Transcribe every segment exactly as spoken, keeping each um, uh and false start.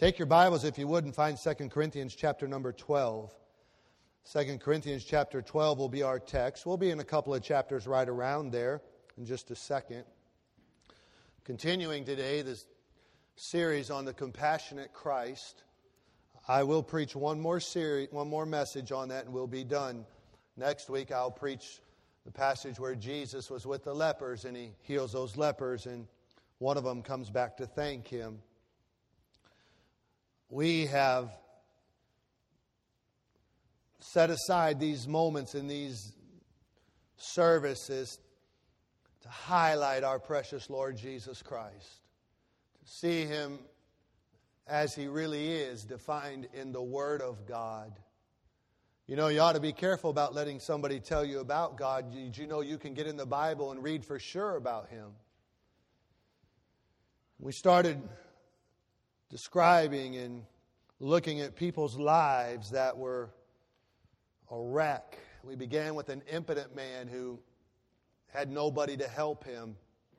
Take your Bibles, if you would, and find Second Corinthians chapter number twelve. Second Corinthians chapter twelve will be our text. We'll be in a couple of chapters right around there in just a second. Continuing today this series on the compassionate Christ. I will preach one more series, one more message on that, and we'll be done. Next week I'll preach the passage where Jesus was with the lepers and He heals those lepers, and one of them comes back to thank Him. We have set aside these moments in these services to highlight our precious Lord Jesus Christ, to see Him as He really is, defined in the Word of God. You know, you ought to be careful about letting somebody tell you about God. Did you know you can get in the Bible and read for sure about Him? We started describing and looking at people's lives that were a wreck. We began with an impotent man who had nobody to help him.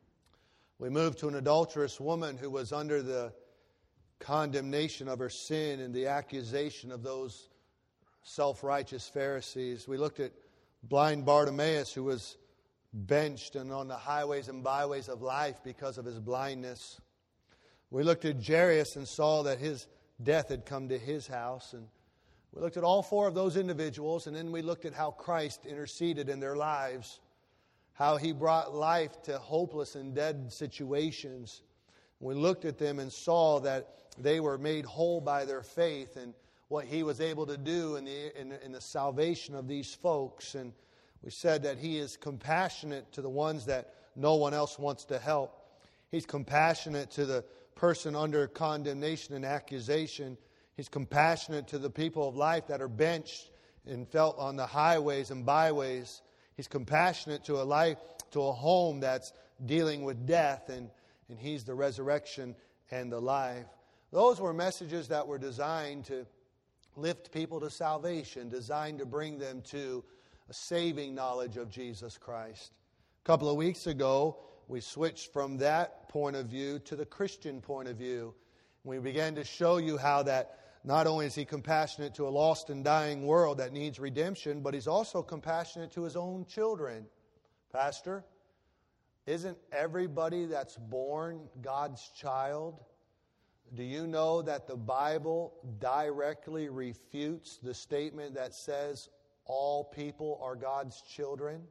We moved to an adulterous woman who was under the condemnation of her sin and the accusation of those self-righteous Pharisees. We looked at blind Bartimaeus, who was benched and on the highways and byways of life because of his blindness. We looked at Jairus and saw that his death had come to his house. And we looked at all four of those individuals, and then we looked at how Christ interceded in their lives, how He brought life to hopeless and dead situations. We looked at them and saw that they were made whole by their faith and what He was able to do in the, in, in the salvation of these folks. And we said that He is compassionate to the ones that no one else wants to help. He's compassionate to the person under condemnation and accusation. He's compassionate to the people of life that are benched and felt on the highways and byways. He's compassionate to a life, to a home that's dealing with death, and, and He's the resurrection and the life. Those were messages that were designed to lift people to salvation, designed to bring them to a saving knowledge of Jesus Christ. A couple of weeks ago, we switched from that point of view to the Christian point of view. We began to show you how that not only is He compassionate to a lost and dying world that needs redemption, but He's also compassionate to His own children. Pastor, isn't everybody that's born God's child? Do you know that the Bible directly refutes the statement that says all people are God's children?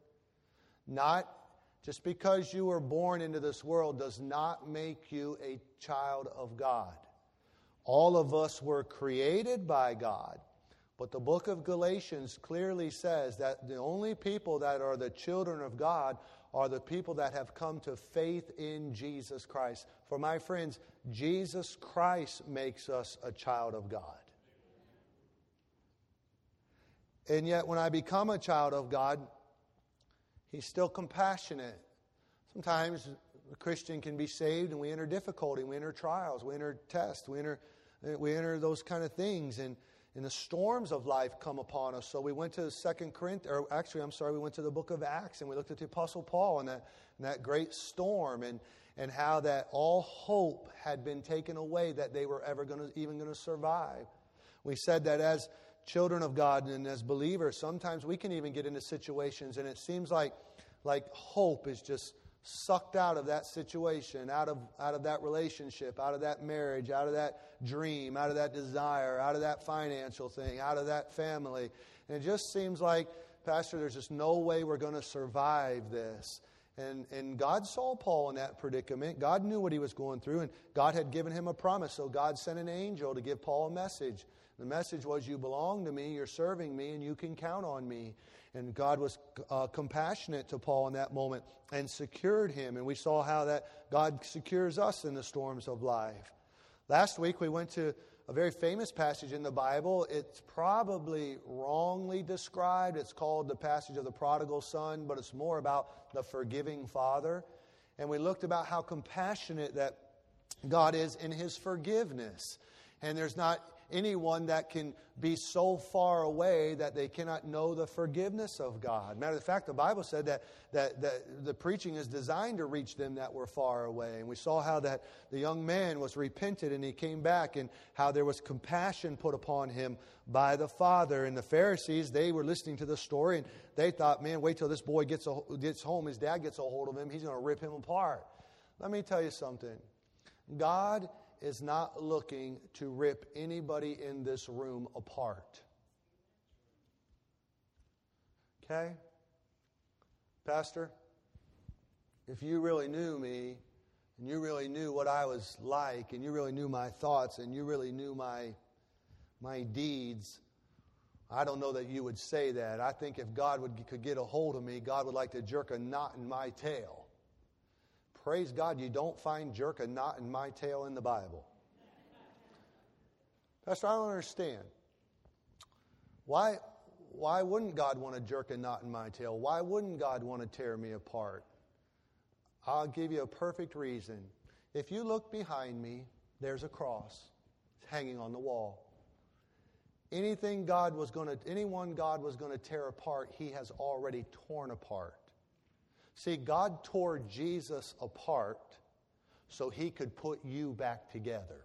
Not Just because you were born into this world does not make you a child of God. All of us were created by God. But the book of Galatians clearly says that the only people that are the children of God are the people that have come to faith in Jesus Christ. For my friends, Jesus Christ makes us a child of God. And yet when I become a child of God, He's still compassionate. Sometimes a Christian can be saved and we enter difficulty, we enter trials, we enter tests, we enter we enter those kind of things, and, and the storms of life come upon us. So we went to Second Corinthians, or actually, I'm sorry, we went to the book of Acts, and we looked at the Apostle Paul and that, and that great storm, and, and how that all hope had been taken away, that they were ever going to even going to survive. We said that as children of God and as believers, sometimes we can even get into situations and it seems like like hope is just sucked out of that situation, out of out of that relationship, out of that marriage, out of that dream, out of that desire, out of that financial thing, out of that family. And it just seems like, Pastor, there's just no way we're going to survive this. And and God saw Paul in that predicament. God knew what he was going through, and God had given him a promise. So God sent an angel to give Paul a message. The message was, you belong to me, you're serving me, and you can count on me. And God was uh, compassionate to Paul in that moment and secured him. And we saw how that God secures us in the storms of life. Last week we went to a very famous passage in the Bible. It's probably wrongly described. It's called the passage of the prodigal son, but it's more about the forgiving father. And we looked about how compassionate that God is in His forgiveness. And there's not anyone that can be so far away that they cannot know the forgiveness of God. Matter of fact, the Bible said that, that, that the preaching is designed to reach them that were far away. And we saw how that the young man was repented and he came back, and how there was compassion put upon him by the Father. And the Pharisees, they were listening to the story, and they thought, man, wait till this boy gets, a, gets home, his dad gets a hold of him, he's going to rip him apart. Let me tell you something. God is not looking to rip anybody in this room apart. Okay? Pastor, if you really knew me, and you really knew what I was like, and you really knew my thoughts, and you really knew my, my deeds, I don't know that you would say that. I think if God would, could get a hold of me, God would like to jerk a knot in my tail. Praise God, you don't find jerk a knot in my tail in the Bible. Pastor, I don't understand. Why, why wouldn't God want to jerk a knot in my tail? Why wouldn't God want to tear me apart? I'll give you a perfect reason. If you look behind me, there's a cross. It's hanging on the wall. Anything God was going to, anyone God was going to tear apart, He has already torn apart. See, God tore Jesus apart so He could put you back together.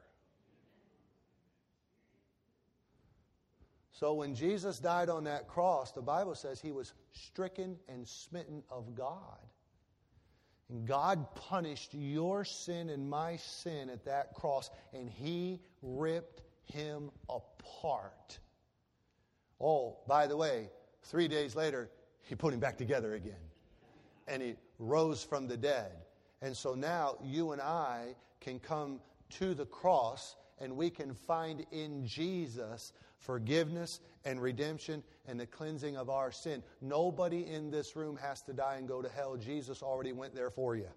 So when Jesus died on that cross, the Bible says He was stricken and smitten of God. And God punished your sin and my sin at that cross, and He ripped Him apart. Oh, by the way, three days later, He put Him back together again. And He rose from the dead. And so now you and I can come to the cross, and we can find in Jesus forgiveness and redemption and the cleansing of our sin. Nobody in this room has to die and go to hell. Jesus already went there for you.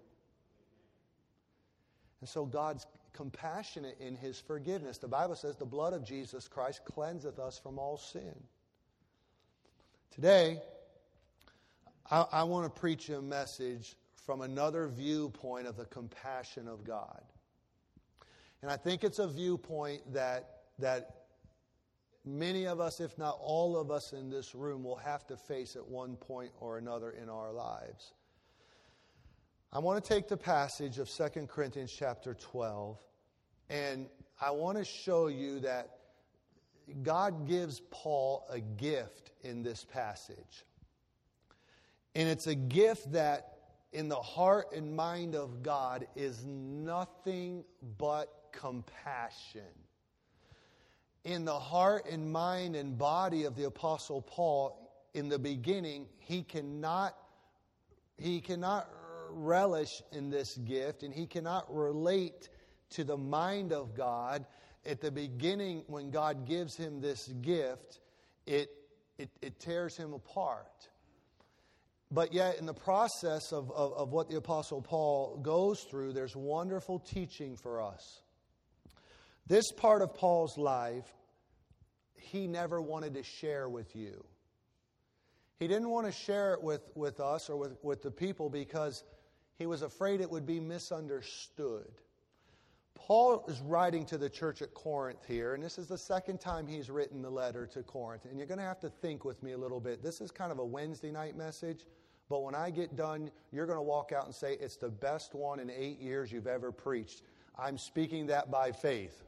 And so God's compassionate in His forgiveness. The Bible says the blood of Jesus Christ cleanseth us from all sin. Today, I, I want to preach a message from another viewpoint of the compassion of God. And I think it's a viewpoint that, that many of us, if not all of us in this room, will have to face at one point or another in our lives. I want to take the passage of Second Corinthians chapter twelve, and I want to show you that God gives Paul a gift in this passage. And it's a gift that in the heart and mind of God is nothing but compassion. In the heart and mind and body of the Apostle Paul, in the beginning, he cannot, he cannot relish in this gift, and he cannot relate to the mind of God. At the beginning, when God gives him this gift, it, it, it tears him apart. But yet, in the process of, of, of what the Apostle Paul goes through, there's wonderful teaching for us. This part of Paul's life, he never wanted to share with you. He didn't want to share it with, with us or with, with the people because he was afraid it would be misunderstood. Paul is writing to the church at Corinth here, and this is the second time he's written the letter to Corinth. And you're going to have to think with me a little bit. This is kind of a Wednesday night message, but when I get done, you're going to walk out and say, it's the best one in eight years you've ever preached. I'm speaking that by faith.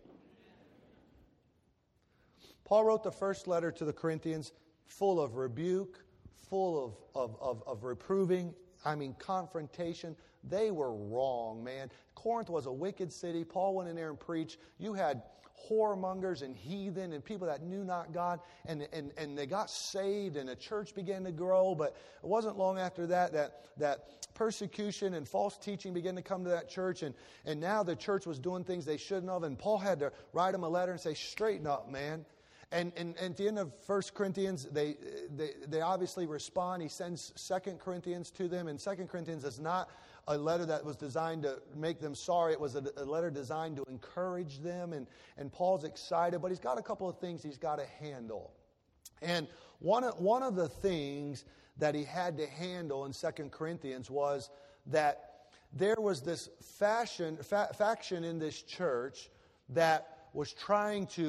Paul wrote the first letter to the Corinthians full of rebuke, full of, of, of, of reproving, I mean confrontation. They were wrong, man. Corinth was a wicked city. Paul went in there and preached. You had whoremongers and heathen and people that knew not God, and, and, and they got saved, and the church began to grow. But it wasn't long after that that, that persecution and false teaching began to come to that church, and, and now the church was doing things they shouldn't have, and Paul had to write them a letter and say, straighten up, man. And, and, and at the end of First Corinthians, they, they, they obviously respond. He sends Second Corinthians to them, and Second Corinthians is not a letter that was designed to make them sorry. It was a, a letter designed to encourage them, and, and Paul's excited, but he's got a couple of things he's got to handle. And one of, one of the things that he had to handle in Second Corinthians was that there was this fashion, fa- faction in this church that was trying to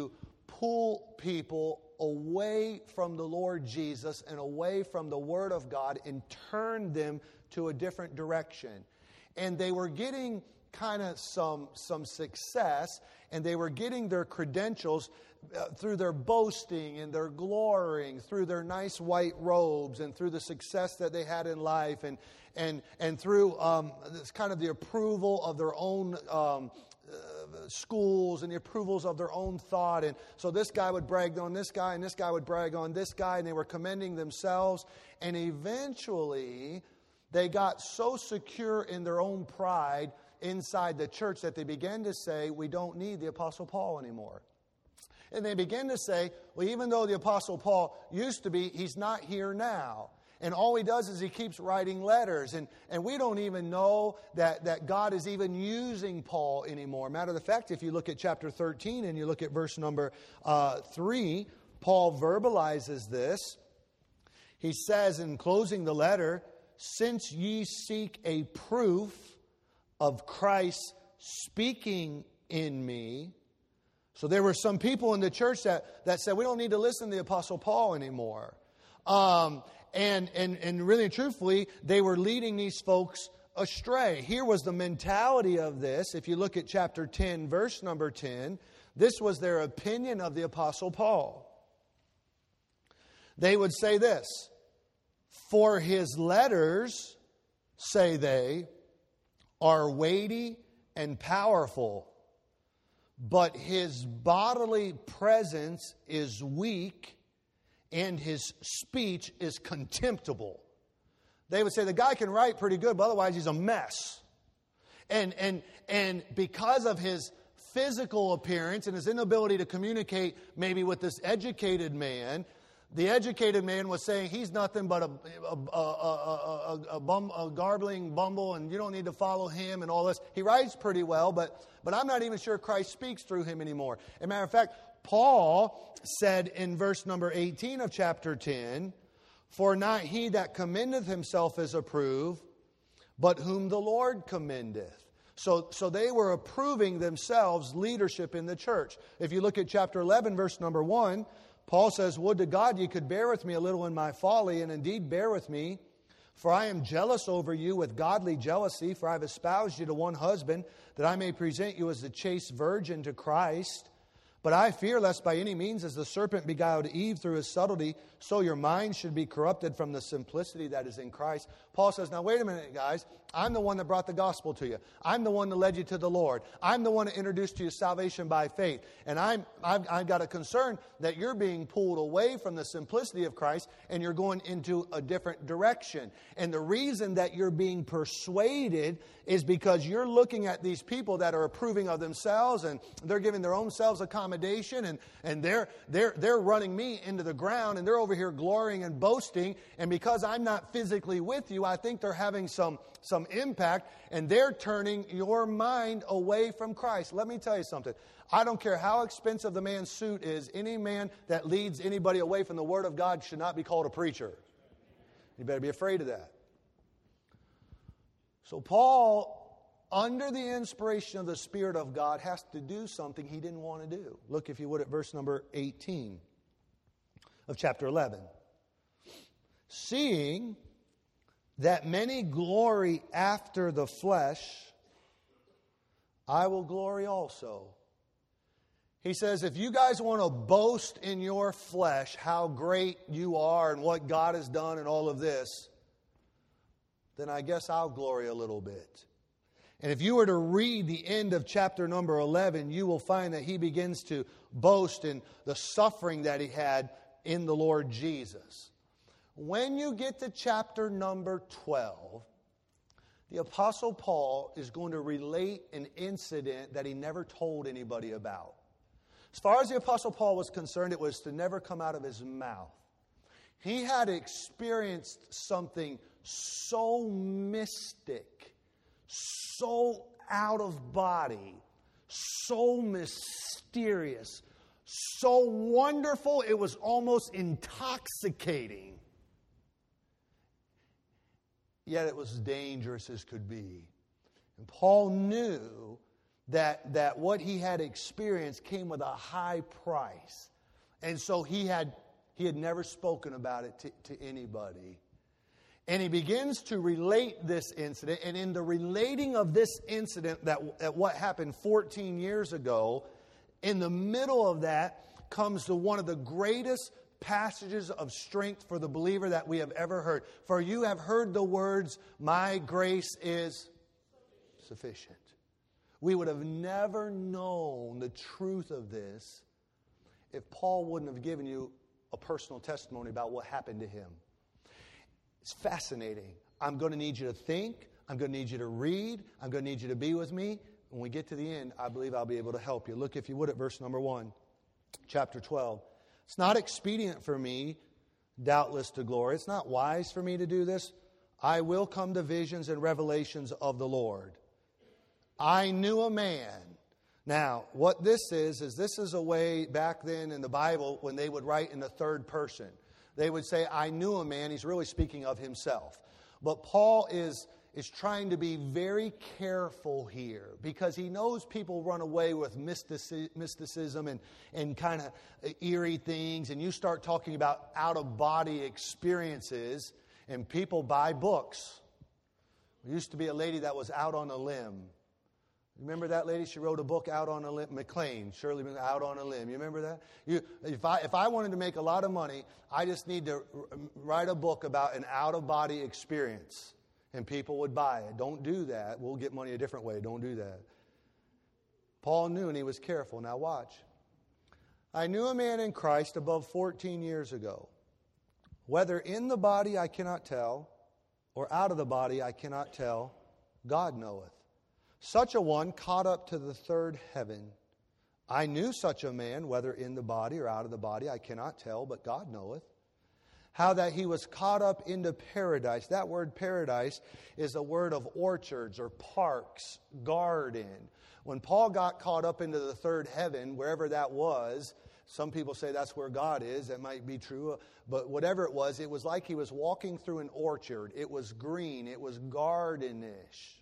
pull people away from the Lord Jesus and away from the Word of God and turn them to a different direction. And they were getting kind of some, some success, and they were getting their credentials uh, through their boasting and their glorying, through their nice white robes, and through the success that they had in life, and and and through um, this kind of the approval of their own um, uh, schools and the approvals of their own thought. And so this guy would brag on this guy, and this guy would brag on this guy, and they were commending themselves. And eventually, they got so secure in their own pride inside the church that they began to say, we don't need the Apostle Paul anymore. And they began to say, well, even though the Apostle Paul used to be, he's not here now. And all he does is he keeps writing letters. And, and we don't even know that, that God is even using Paul anymore. Matter of fact, if you look at chapter thirteen and you look at verse number uh, three, Paul verbalizes this. He says in closing the letter, since ye seek a proof of Christ speaking in me. So there were some people in the church that, that said, we don't need to listen to the Apostle Paul anymore. Um, and, and, and really and truthfully, they were leading these folks astray. Here was the mentality of this. If you look at chapter ten, verse number ten, this was their opinion of the Apostle Paul. They would say this, for his letters, say they, are weighty and powerful, but his bodily presence is weak and his speech is contemptible. They would say the guy can write pretty good, but otherwise he's a mess. And, and, and because of his physical appearance and his inability to communicate maybe with this educated man, the educated man was saying he's nothing but a, a, a, a, a, a, bum, a garbling bumble, and you don't need to follow him and all this. He writes pretty well, but, but I'm not even sure Christ speaks through him anymore. As a matter of fact, Paul said in verse number eighteen of chapter ten, for not he that commendeth himself is approved, but whom the Lord commendeth. So, so they were approving themselves leadership in the church. If you look at chapter eleven, verse number one, Paul says, would to God ye could bear with me a little in my folly, and indeed bear with me. For I am jealous over you with godly jealousy, for I have espoused you to one husband, that I may present you as the chaste virgin to Christ. But I fear lest by any means, as the serpent beguiled Eve through his subtlety, so your minds should be corrupted from the simplicity that is in Christ. Paul says, now wait a minute, guys. I'm the one that brought the gospel to you. I'm the one that led you to the Lord. I'm the one that introduced you to salvation by faith. And I'm, I've, I've got a concern that you're being pulled away from the simplicity of Christ and you're going into a different direction. And the reason that you're being persuaded is because you're looking at these people that are approving of themselves and they're giving their own selves accommodation and, and they're, they're, they're running me into the ground and they're over here glorying and boasting. And because I'm not physically with you, I think they're having some, some impact and they're turning your mind away from Christ. Let me tell you something. I don't care how expensive the man's suit is. Any man that leads anybody away from the Word of God should not be called a preacher. You better be afraid of that. So Paul, under the inspiration of the Spirit of God, has to do something he didn't want to do. Look, if you would, at verse number eighteen of chapter eleven. Seeing that many glory after the flesh, I will glory also. He says, if you guys want to boast in your flesh how great you are and what God has done and all of this, then I guess I'll glory a little bit. And if you were to read the end of chapter number eleven, you will find that he begins to boast in the suffering that he had in the Lord Jesus. When you get to chapter number twelve, the Apostle Paul is going to relate an incident that he never told anybody about. As far as the Apostle Paul was concerned, it was to never come out of his mouth. He had experienced something so mystic, so out of body, so mysterious, so wonderful, it was almost intoxicating. Yet it was dangerous as could be. And Paul knew that, that what he had experienced came with a high price. And so he had, he had never spoken about it to, to anybody. And he begins to relate this incident. And in the relating of this incident, that, that what happened fourteen years ago, in the middle of that comes to one of the greatest passages of strength for the believer that we have ever heard. For you have heard the words, my grace is sufficient. We would have never known the truth of this if Paul wouldn't have given you a personal testimony about what happened to him. It's fascinating. I'm going to need you to think. I'm going to need you to read. I'm going to need you to be with me. When we get to the end, I believe I'll be able to help you. Look, if you would, at verse number one, chapter twelve. It's not expedient for me, doubtless, to glory. It's not wise for me to do this. I will come to visions and revelations of the Lord. I knew a man. Now, what this is, is this is a way back then in the Bible when they would write in the third person. They would say, I knew a man. He's really speaking of himself. But Paul is, is trying to be very careful here because he knows people run away with mysticism and, and kind of eerie things. And you start talking about out-of-body experiences and people buy books. There used to be a lady that was out on a limb. Remember that lady? She wrote a book, Out on a Limb. McLean, Shirley, Out on a Limb. You remember that? You, if I if I wanted to make a lot of money, I just need to write a book about an out-of-body experience, and people would buy it. Don't do that. We'll get money a different way. Don't do that. Paul knew, and he was careful. Now watch. I knew a man in Christ above fourteen years ago. Whether in the body I cannot tell, or out of the body I cannot tell, God knoweth. Such a one caught up to the third heaven. I knew such a man, whether in the body or out of the body, I cannot tell, but God knoweth. How that he was caught up into paradise. That word paradise is a word of orchards or parks, garden. When Paul got caught up into the third heaven, wherever that was, some people say that's where God is. That might be true. But whatever it was, it was like he was walking through an orchard. It was green. It was gardenish.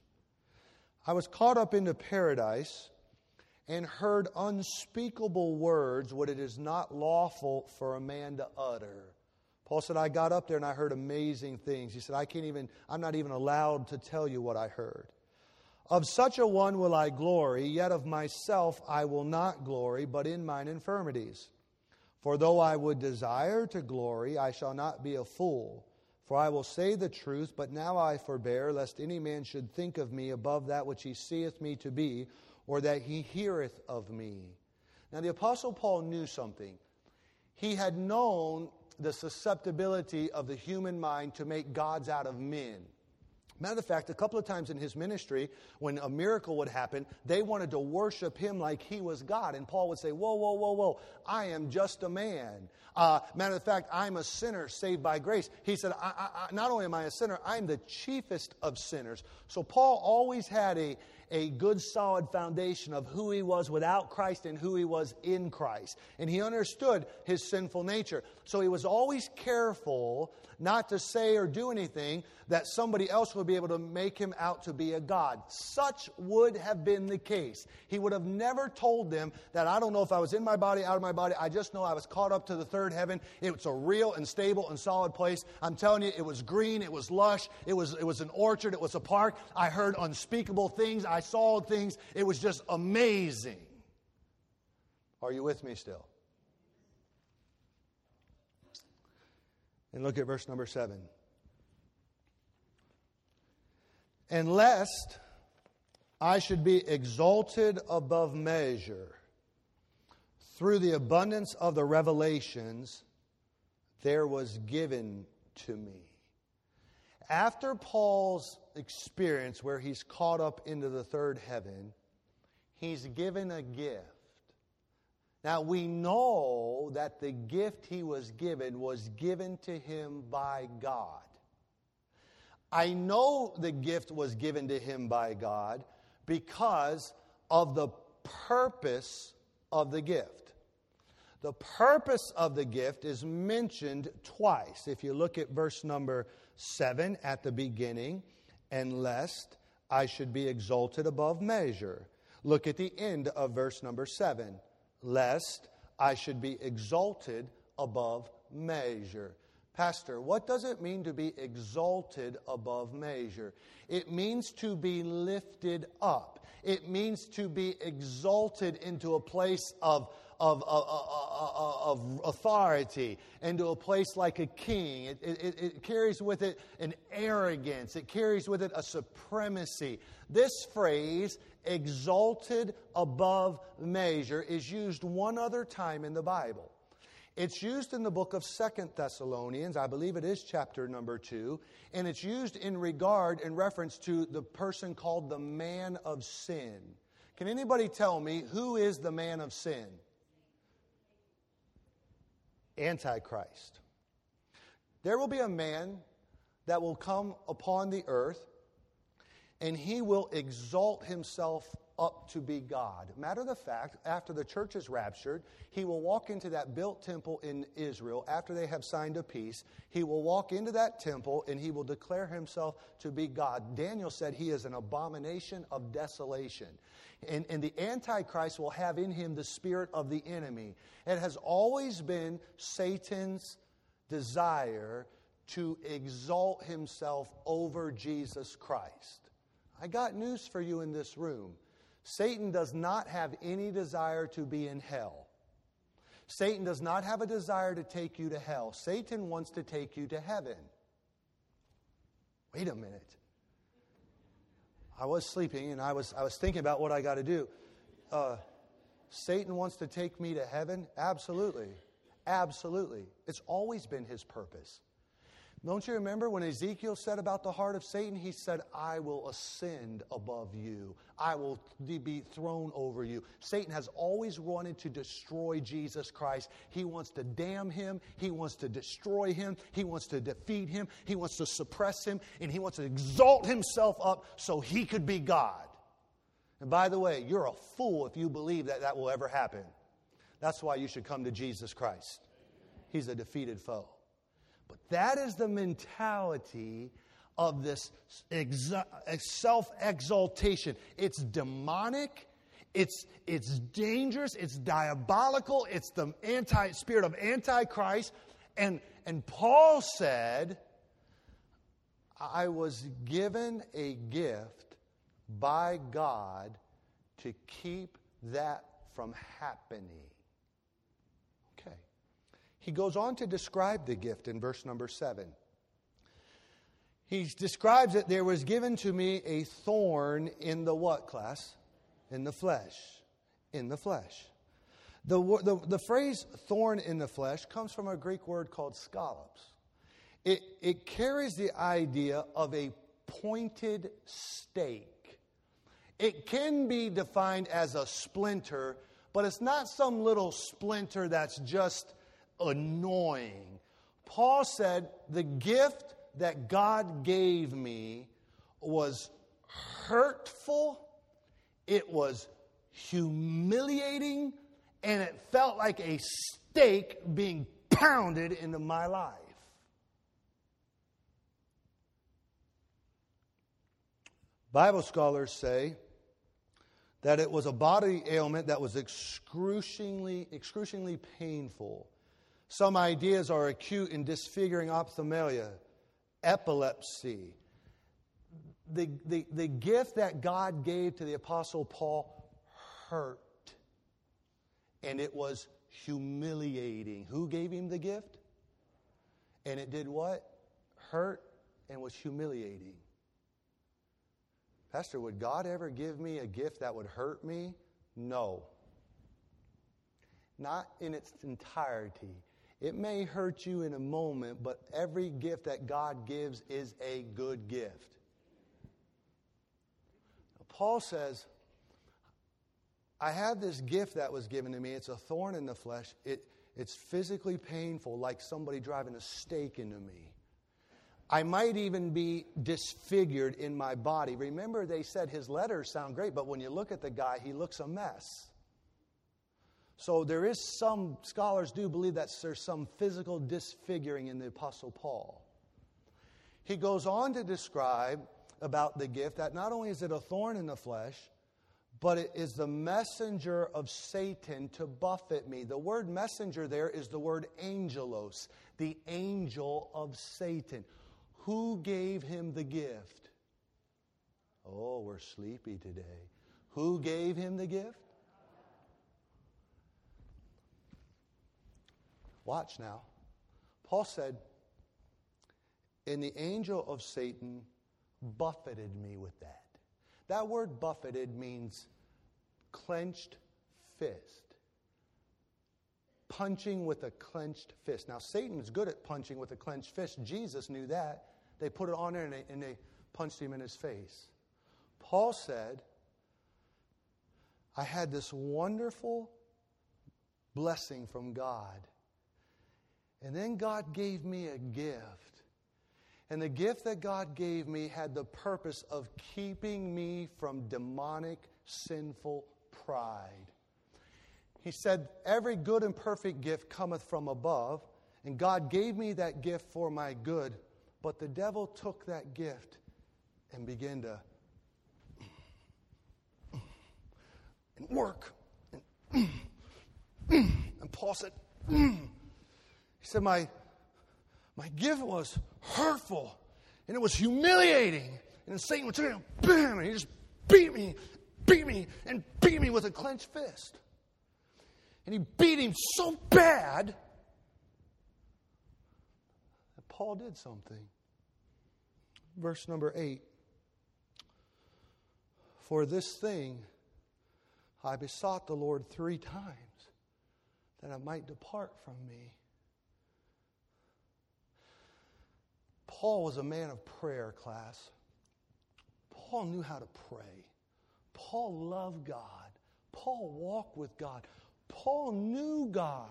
I was caught up into paradise and heard unspeakable words, what it is not lawful for a man to utter. Paul said, I got up there and I heard amazing things. He said, I can't even, I'm not even allowed to tell you what I heard. Of such a one will I glory, yet of myself I will not glory, but in mine infirmities. For though I would desire to glory, I shall not be a fool. For I will say the truth, but now I forbear, lest any man should think of me above that which he seeth me to be, or that he heareth of me. Now the Apostle Paul knew something. He had known the susceptibility of the human mind to make gods out of men. Matter of fact, a couple of times in his ministry, when a miracle would happen, they wanted to worship him like he was God. And Paul would say, whoa, whoa, whoa, whoa, I am just a man. Uh, matter of fact, I'm a sinner saved by grace. He said, I, I, I, not only am I a sinner, I'm the chiefest of sinners. So Paul always had a, a good, solid foundation of who he was without Christ and who he was in Christ. And he understood his sinful nature. So he was always careful not to say or do anything that somebody else would be able to make him out to be a god. Such would have been the case. He would have never told them that I don't know if I was in my body, out of my body. I just know I was caught up to the third heaven. It's a real and stable and solid place. I'm telling you, it was green, it was lush, it was, it was an orchard, it was a park. I heard unspeakable things, I saw things. It was just amazing. Are you with me still? And look at verse number seven. And lest I should be exalted above measure through the abundance of the revelations, there was given to me. After Paul's experience where he's caught up into the third heaven, he's given a gift. Now, we know that the gift he was given was given to him by God. I know the gift was given to him by God because of the purpose of the gift. The purpose of the gift is mentioned twice. If you look at verse number seven at the beginning, and lest I should be exalted above measure. Look at the end of verse number seven. Lest I should be exalted above measure. Pastor, what does it mean to be exalted above measure? It means to be lifted up. It means to be exalted into a place of, of, of, of, of authority, into a place like a king. It, it, it carries with it an arrogance. It carries with it a supremacy. This phrase, exalted above measure, is used one other time in the Bible. It's used in the book of Second Thessalonians. I believe it is chapter number two. And it's used in regard, in reference to the person called the man of sin. Can anybody tell me who is the man of sin? Antichrist. There will be a man that will come upon the earth, and he will exalt himself up to be God. Matter of fact, after the church is raptured, he will walk into that built temple in Israel after they have signed a peace. He will walk into that temple and he will declare himself to be God. Daniel said he is an abomination of desolation. And, and the Antichrist will have in him the spirit of the enemy. It has always been Satan's desire to exalt himself over Jesus Christ. I got news for you in this room. Satan does not have any desire to be in hell. Satan does not have a desire to take you to hell. Satan wants to take you to heaven. Wait a minute. I was sleeping and I was I was thinking about what I got to do. Uh, Satan wants to take me to heaven? Absolutely. Absolutely. It's always been his purpose. Don't you remember when Ezekiel said about the heart of Satan? He said, I will ascend above you. I will be thrown over you. Satan has always wanted to destroy Jesus Christ. He wants to damn him. He wants to destroy him. He wants to defeat him. He wants to suppress him. And he wants to exalt himself up so he could be God. And by the way, you're a fool if you believe that that will ever happen. That's why you should come to Jesus Christ. He's a defeated foe. But that is the mentality of this exa- self-exaltation. It's demonic. It's, it's dangerous. It's diabolical. It's the anti spirit of Antichrist. And, and Paul said, I was given a gift by God to keep that from happening. He goes on to describe the gift in verse number seven. He describes it, there was given to me a thorn in the what, class? In the flesh. In the flesh. The, the, the phrase thorn in the flesh comes from a Greek word called scallops. It, it carries the idea of a pointed stake. It can be defined as a splinter, but it's not some little splinter that's just annoying. Paul said, the gift that God gave me was hurtful, it was humiliating, and it felt like a stake being pounded into my life. Bible scholars say that it was a body ailment that was excruciatingly, excruciatingly painful. Some ideas are acute and disfiguring ophthalmia, epilepsy. The, the, the gift that God gave to the Apostle Paul hurt. And it was humiliating. Who gave him the gift? And it did what? Hurt and was humiliating. Pastor, would God ever give me a gift that would hurt me? No. Not in its entirety. It may hurt you in a moment, but every gift that God gives is a good gift. Paul says, I have this gift that was given to me. It's a thorn in the flesh. It, it's physically painful, like somebody driving a stake into me. I might even be disfigured in my body. Remember, they said his letters sound great, but when you look at the guy, he looks a mess. So there is some, scholars do believe that there's some physical disfiguring in the Apostle Paul. He goes on to describe about the gift that not only is it a thorn in the flesh, but it is the messenger of Satan to buffet me. The word messenger there is the word angelos, the angel of Satan. Who gave him the gift? Oh, we're sleepy today. Who gave him the gift? Watch now. Paul said, and the angel of Satan buffeted me with that. That word buffeted means clenched fist. Punching with a clenched fist. Now, Satan's good at punching with a clenched fist. Jesus knew that. They put it on there and they, and they punched him in his face. Paul said, I had this wonderful blessing from God. And then God gave me a gift. And the gift that God gave me had the purpose of keeping me from demonic, sinful pride. He said, every good and perfect gift cometh from above, and God gave me that gift for my good. But the devil took that gift and began to and work. And, and Paul said, he said, my My gift was hurtful, and it was humiliating. And Satan would turn and bam, and he just beat me, beat me, and beat me with a clenched fist. And he beat him so bad that Paul did something. Verse number eight. For this thing I besought the Lord three times that it might depart from me. Paul was a man of prayer, class. Paul knew how to pray. Paul loved God. Paul walked with God. Paul knew God.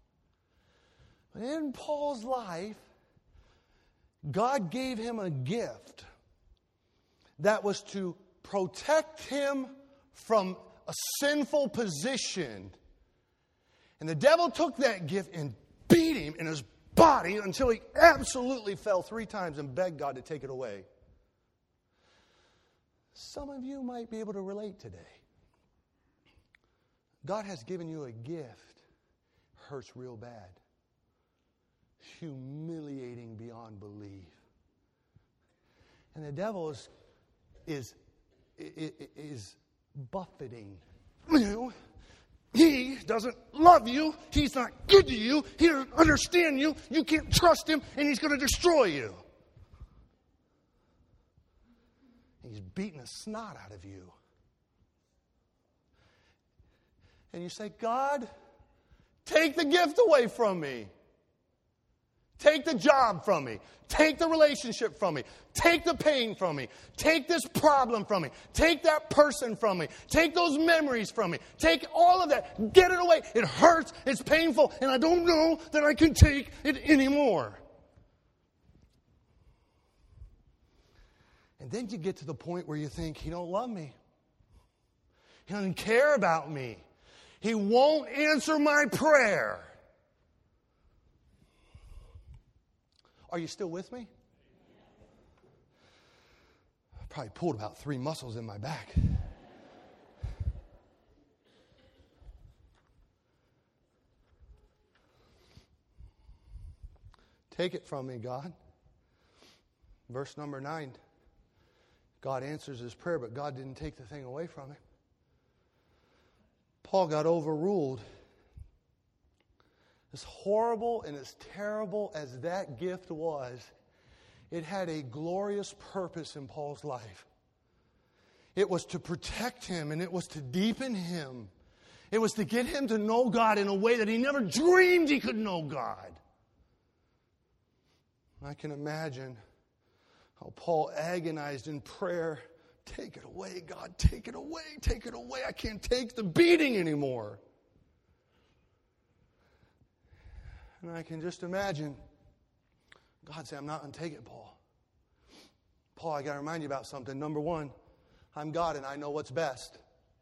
In Paul's life, God gave him a gift that was to protect him from a sinful position. And the devil took that gift and beat him in his body until he absolutely fell three times and begged God to take it away. Some of you might be able to relate today. God has given you a gift. Hurts real bad. Humiliating beyond belief. And the devil is is, is, is buffeting you. He doesn't love you. He's not good to you. He doesn't understand you. You can't trust him, and he's going to destroy you. He's beating the snot out of you. And you say, God, take the gift away from me. Take the job from me. Take the relationship from me. Take the pain from me. Take this problem from me. Take that person from me. Take those memories from me. Take all of that. Get it away. It hurts. It's painful. And I don't know that I can take it anymore. And then you get to the point where you think, he don't love me. He doesn't care about me. He won't answer my prayer. Are you still with me? I probably pulled about three muscles in my back. Take it from me, God. Verse number nine. God answers his prayer, but God didn't take the thing away from him. Paul got overruled. As horrible and as terrible as that gift was, it had a glorious purpose in Paul's life. It was to protect him, and it was to deepen him. It was to get him to know God in a way that he never dreamed he could know God. I can imagine how Paul agonized in prayer. Take it away, God. Take it away. Take it away. I can't take the beating anymore. And I can just imagine God say, I'm not going to take it, Paul. Paul, I got to remind you about something. Number one, I'm God and I know what's best.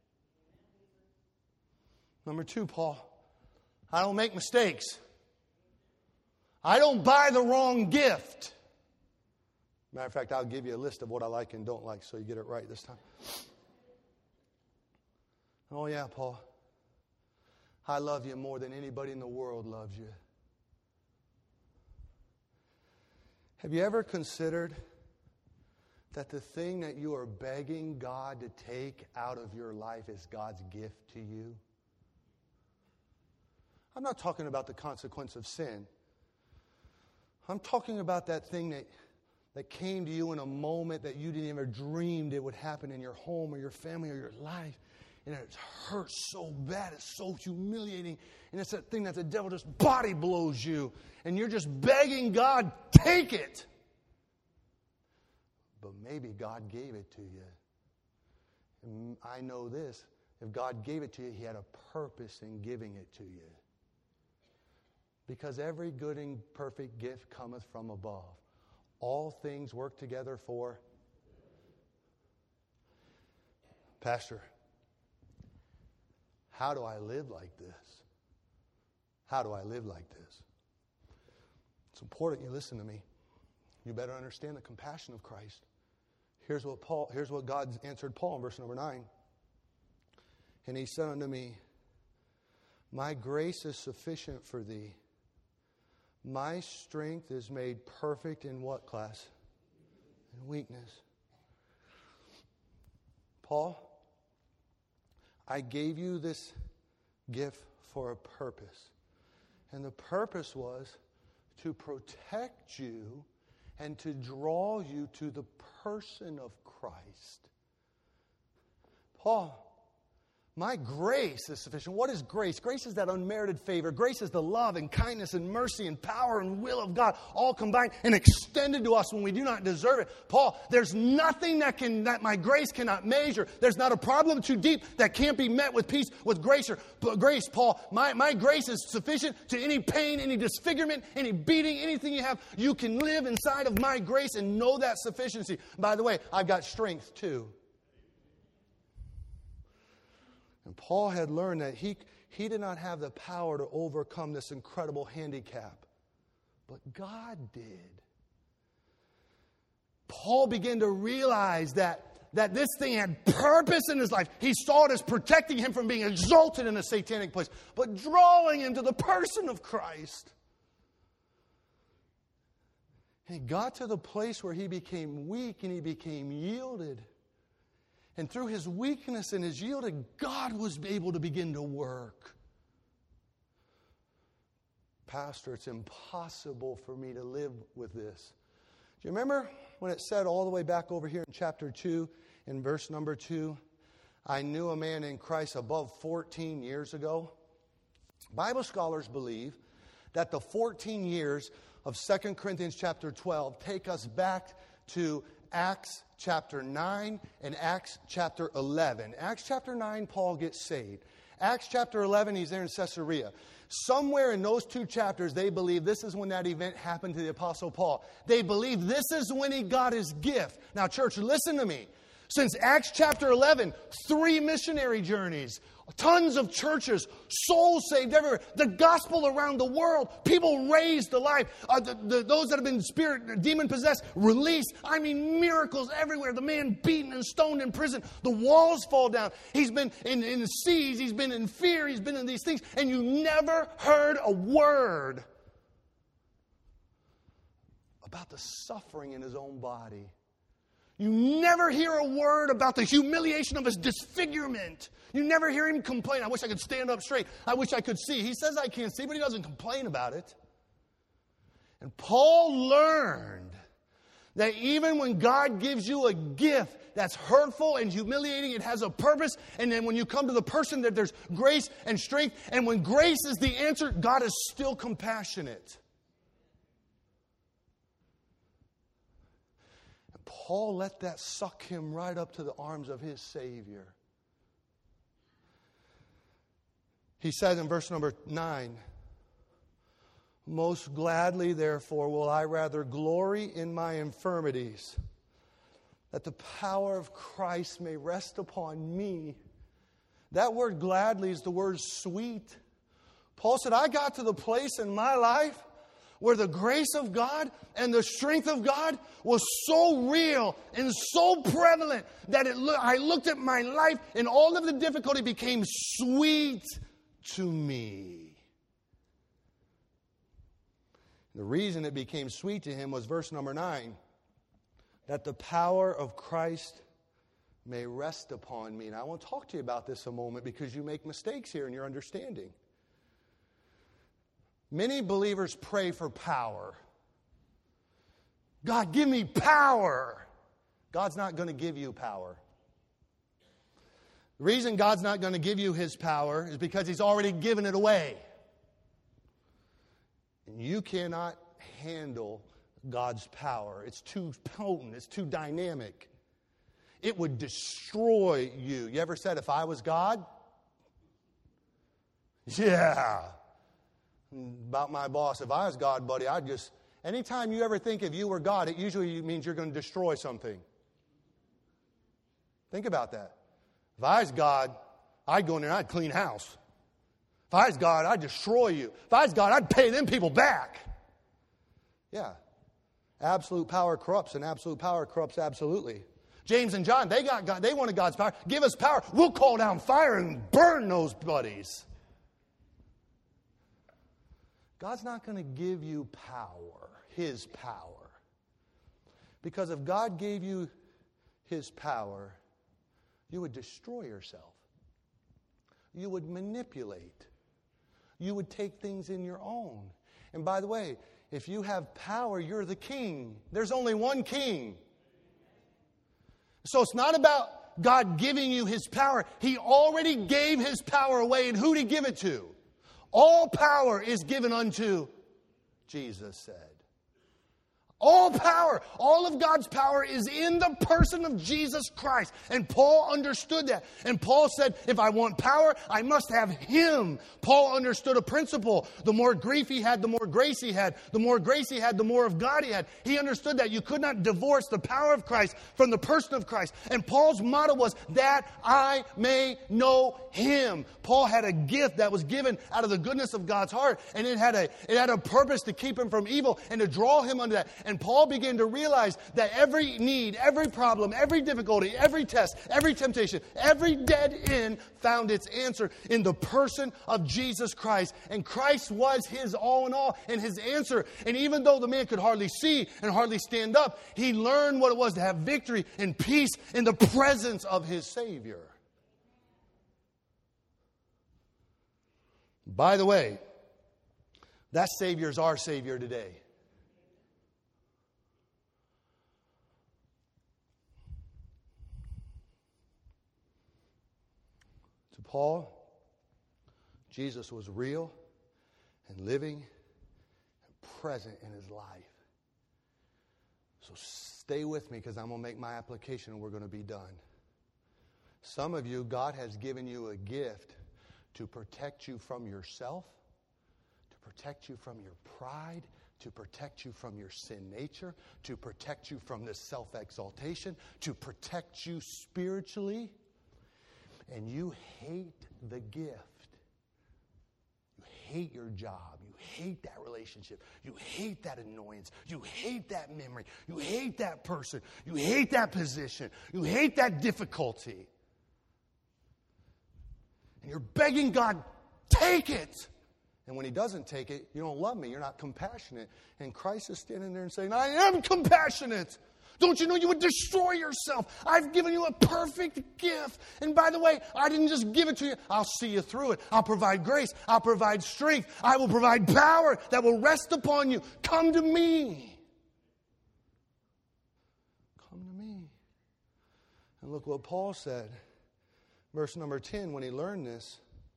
Number two, Paul, I don't make mistakes. I don't buy the wrong gift. Matter of fact, I'll give you a list of what I like and don't like so you get it right this time. Oh, yeah, Paul. I love you more than anybody in the world loves you. Have you ever considered that the thing that you are begging God to take out of your life is God's gift to you? I'm not talking about the consequence of sin. I'm talking about that thing that, that came to you in a moment that you didn't even dreamed it would happen in your home or your family or your life. And it hurts so bad. It's so humiliating. And it's that thing that the devil just body blows you. And you're just begging God, take it. But maybe God gave it to you. And I know this. If God gave it to you, He had a purpose in giving it to you. Because every good and perfect gift cometh from above. All things work together for... Pastor, how do I live like this? How do I live like this? It's important you listen to me. You better understand the compassion of Christ. Here's what Paul, here's what God answered Paul in verse number nine. And he said unto me, my grace is sufficient for thee. My strength is made perfect in what class? In weakness. Paul, I gave you this gift for a purpose. And the purpose was to protect you and to draw you to the person of Christ. Paul, my grace is sufficient. What is grace? Grace is that unmerited favor. Grace is the love and kindness and mercy and power and will of God all combined and extended to us when we do not deserve it. Paul, there's nothing that can that my grace cannot measure. There's not a problem too deep that can't be met with peace, with grace. Or, grace, Paul, my, my grace is sufficient to any pain, any disfigurement, any beating, anything you have. You can live inside of my grace and know that sufficiency. By the way, I've got strength too. And Paul had learned that he, he did not have the power to overcome this incredible handicap. But God did. Paul began to realize that, that this thing had purpose in his life. He saw it as protecting him from being exalted in a satanic place, but drawing him to the person of Christ. And he got to the place where he became weak and he became yielded. And through his weakness and his yielding, God was able to begin to work. Pastor, it's impossible for me to live with this. Do you remember when it said all the way back over here in chapter two, in verse number two, I knew a man in Christ above fourteen years ago? Bible scholars believe that the fourteen years of Second Corinthians chapter twelve take us back to Acts chapter nine and Acts chapter eleven. Acts chapter nine, Paul gets saved. Acts chapter eleven, he's there in Caesarea. Somewhere in those two chapters, they believe this is when that event happened to the Apostle Paul. They believe this is when he got his gift. Now, church, listen to me. Since Acts chapter eleven, three missionary journeys, tons of churches, souls saved everywhere, the gospel around the world, people raised to life, uh, the, the, those that have been spirit, demon-possessed, released. I mean, miracles everywhere. The man beaten and stoned in prison. The walls fall down. He's been in, in the seas. He's been in fear. He's been in these things. And you never heard a word about the suffering in his own body. You never hear a word about the humiliation of his disfigurement. You never hear him complain. I wish I could stand up straight. I wish I could see. He says I can't see, but he doesn't complain about it. And Paul learned that even when God gives you a gift that's hurtful and humiliating, it has a purpose. And then when you come to the person, that there's grace and strength. And when grace is the answer, God is still compassionate. Paul let that suck him right up to the arms of his Savior. He says in verse number nine, most gladly, therefore, will I rather glory in my infirmities, that the power of Christ may rest upon me. That word gladly is the word sweet. Paul said, I got to the place in my life where the grace of God and the strength of God was so real and so prevalent that it lo- I looked at my life and all of the difficulty became sweet to me. The reason it became sweet to him was verse number nine, that the power of Christ may rest upon me. And I want to talk to you about this a moment because you make mistakes here in your understanding. Many believers pray for power. God, give me power. God's not going to give you power. The reason God's not going to give you His power is because He's already given it away. And you cannot handle God's power. It's too potent. It's too dynamic. It would destroy you. You ever said, if I was God? Yeah. About my boss, if I was God, buddy, I'd just, anytime you ever think if you were God, it usually means you're going to destroy something. Think about that. If I was God, I'd go in there and I'd clean house. If I was God, I'd destroy you. If I was God, I'd pay them people back. Yeah. Absolute power corrupts, and absolute power corrupts absolutely. James and John, they got God, they wanted God's power. Give us power. We'll call down fire and burn those buddies. God's not going to give you power, His power. Because if God gave you His power, you would destroy yourself. You would manipulate. You would take things in your own. And by the way, if you have power, you're the king. There's only one king. So it's not about God giving you His power. He already gave His power away. And who did He give it to? All power is given unto, Jesus said. All power, all of God's power is in the person of Jesus Christ. And Paul understood that. And Paul said, if I want power, I must have Him. Paul understood a principle. The more grief he had, the more grace he had. The more grace he had, the more of God he had. He understood that you could not divorce the power of Christ from the person of Christ. And Paul's motto was, that I may know Him. Paul had a gift that was given out of the goodness of God's heart. And it had a, it had a purpose to keep him from evil and to draw him unto that. And Paul began to realize that every need, every problem, every difficulty, every test, every temptation, every dead end found its answer in the person of Jesus Christ. And Christ was his all in all and his answer. And even though the man could hardly see and hardly stand up, he learned what it was to have victory and peace in the presence of his Savior. By the way, that Savior is our Savior today. To Paul, Jesus was real and living and present in his life. So stay with me because I'm going to make my application and we're going to be done. Some of you, God has given you a gift to protect you from yourself, to protect you from your pride, to protect you from your sin nature, to protect you from this self-exaltation, to protect you spiritually. And you hate the gift. You hate your job. You hate that relationship. You hate that annoyance. You hate that memory. You hate that person. You hate that position. You hate that difficulty. And you're begging God, take it. And when He doesn't take it, you don't love me. You're not compassionate. And Christ is standing there and saying, I am compassionate. Don't you know you would destroy yourself? I've given you a perfect gift. And by the way, I didn't just give it to you. I'll see you through it. I'll provide grace. I'll provide strength. I will provide power that will rest upon you. Come to me. Come to me. And look what Paul said. Verse number ten, when he learned this,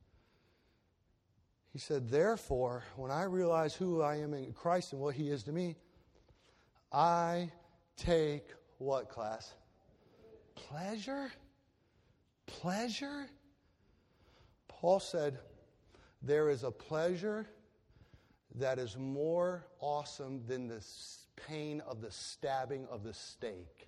he said, therefore, when I realize who I am in Christ and what He is to me, I take what, class? Pleasure? Pleasure? Paul said, there is a pleasure that is more awesome than the pain of the stabbing of the stake.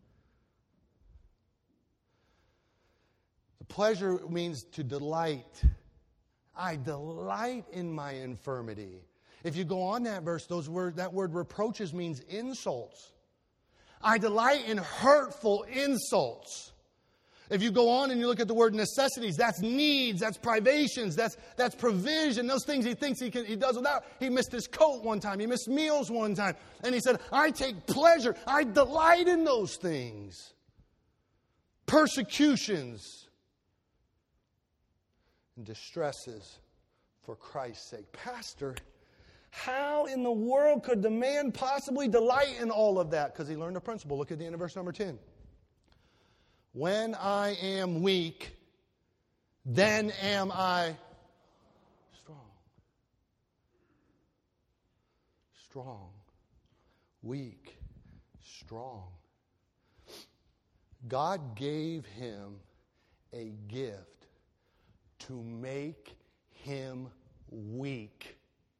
The pleasure means to delight. I delight in my infirmity. If you go on that verse, those word, that word reproaches means insults. I delight in hurtful insults. If you go on and you look at the word necessities, that's needs, that's privations, that's that's provision, those things he thinks he can, he does without. He missed his coat one time, he missed meals one time, and he said, I take pleasure, I delight in those things. Persecutions and distresses for Christ's sake. Pastor, how in the world could the man possibly delight in all of that? Because he learned a principle. Look at the end of verse number ten. When I am weak, then am I strong. Strong. Weak. Strong. God gave him a gift to make him weak.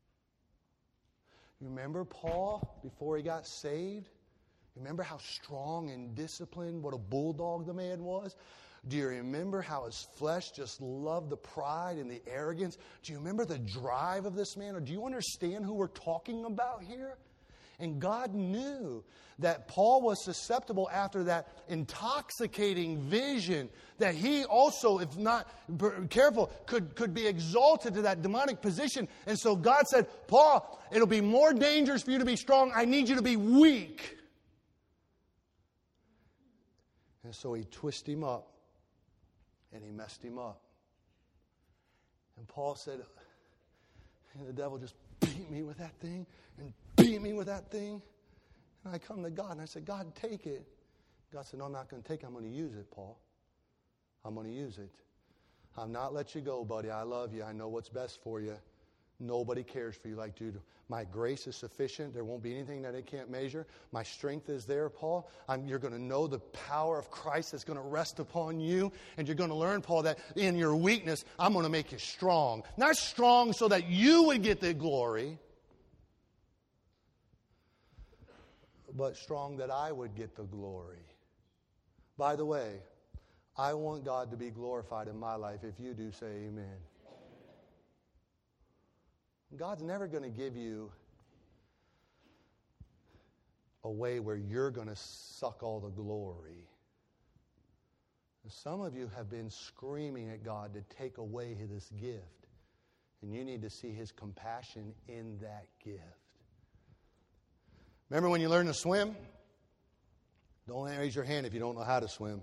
You remember Paul before he got saved? Remember how strong and disciplined, what a bulldog the man was? Do you remember how his flesh just loved the pride and the arrogance? Do you remember the drive of this man? Or do you understand who we're talking about here? And God knew that Paul was susceptible after that intoxicating vision, that he also, if not careful, could, could be exalted to that demonic position. And so God said, Paul, it'll be more dangerous for you to be strong. I need you to be weak. And so he twisted him up and he messed him up. And Paul said, and the devil just beat me with that thing and beat me with that thing. And I come to God and I said, God, take it. God said, no, I'm not going to take it. I'm going to use it, Paul. I'm going to use it. I'm not let you go, buddy. I love you. I know what's best for you. Nobody cares for you like, dude, my grace is sufficient. There won't be anything that it can't measure. My strength is there, Paul. I'm, you're going to know the power of Christ that's going to rest upon you. And you're going to learn, Paul, that in your weakness, I'm going to make you strong. Not strong so that you would get the glory, but strong that I would get the glory. By the way, I want God to be glorified in my life. If you do, say amen. God's never going to give you a way where you're going to suck all the glory. Some of you have been screaming at God to take away this gift. And you need to see His compassion in that gift. Remember when you learned to swim? Don't raise your hand if you don't know how to swim.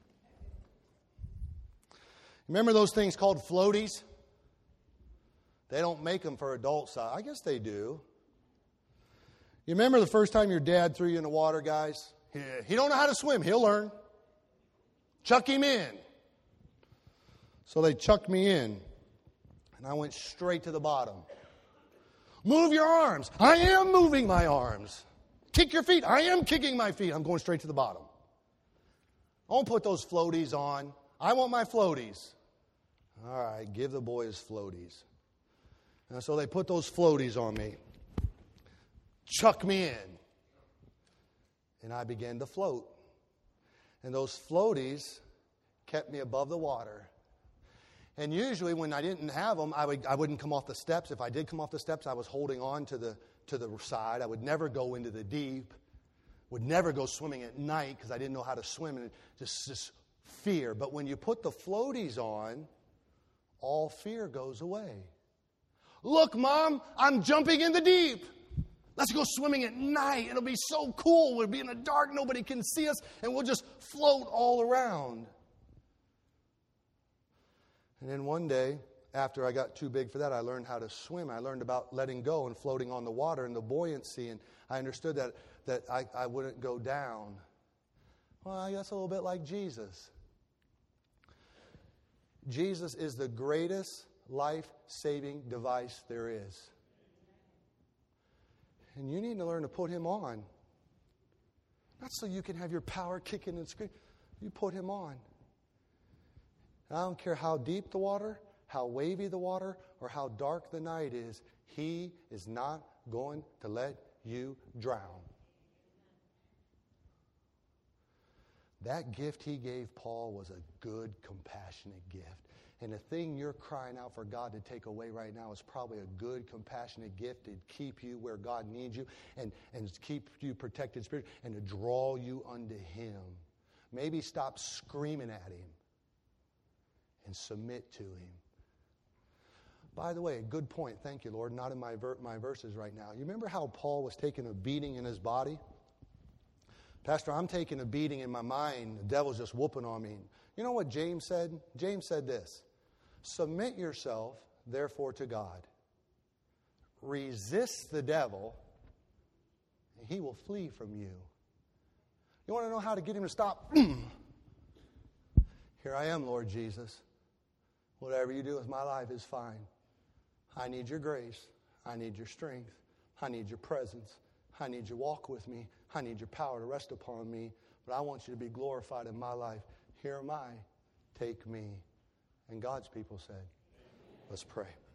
Remember those things called floaties? They don't make them for adult size. I guess they do. You remember the first time your dad threw you in the water, guys? He, he don't know how to swim. He'll learn. Chuck him in. So they chucked me in. And I went straight to the bottom. Move your arms. I am moving my arms. Kick your feet. I am kicking my feet. I'm going straight to the bottom. Don't put those floaties on. I want my floaties. All right, give the boys floaties. And so they put those floaties on me. Chuck me in. And I began to float. And those floaties kept me above the water. And usually when I didn't have them, I, would, I wouldn't come off the steps. If I did come off the steps, I was holding on to the, to the side. I would never go into the deep. Would never go swimming at night because I didn't know how to swim. And just, just fear. But when you put the floaties on, all fear goes away. Look, Mom, I'm jumping in the deep. Let's go swimming at night. It'll be so cool. We'll be in the dark. Nobody can see us. And we'll just float all around. And then one day, after I got too big for that, I learned how to swim. I learned about letting go and floating on the water and the buoyancy. And I understood that, that I, I wouldn't go down. Well, I guess a little bit like Jesus. Jesus is the greatest life-saving device there is. And you need to learn to put Him on. Not so you can have your power kicking and screaming. You put Him on. And I don't care how deep the water, how wavy the water, or how dark the night is. He is not going to let you drown. That gift He gave Paul was a good, compassionate gift. And the thing you're crying out for God to take away right now is probably a good, compassionate gift to keep you where God needs you and, and keep you protected spiritually and to draw you unto Him. Maybe stop screaming at Him and submit to Him. By the way, a good point. Thank you, Lord. Not in my ver- my verses right now. You remember how Paul was taking a beating in his body? Pastor, I'm taking a beating in my mind. The devil's just whooping on me. You know what James said? James said this. Submit yourself, therefore, to God. Resist the devil, and he will flee from you. You want to know how to get him to stop? Here I am, Lord Jesus. Whatever you do with my life is fine. I need your grace. I need your strength. I need your presence. I need you to walk with me. I need your power to rest upon me. But I want you to be glorified in my life. Here am I. Take me. And God's people said, let's pray.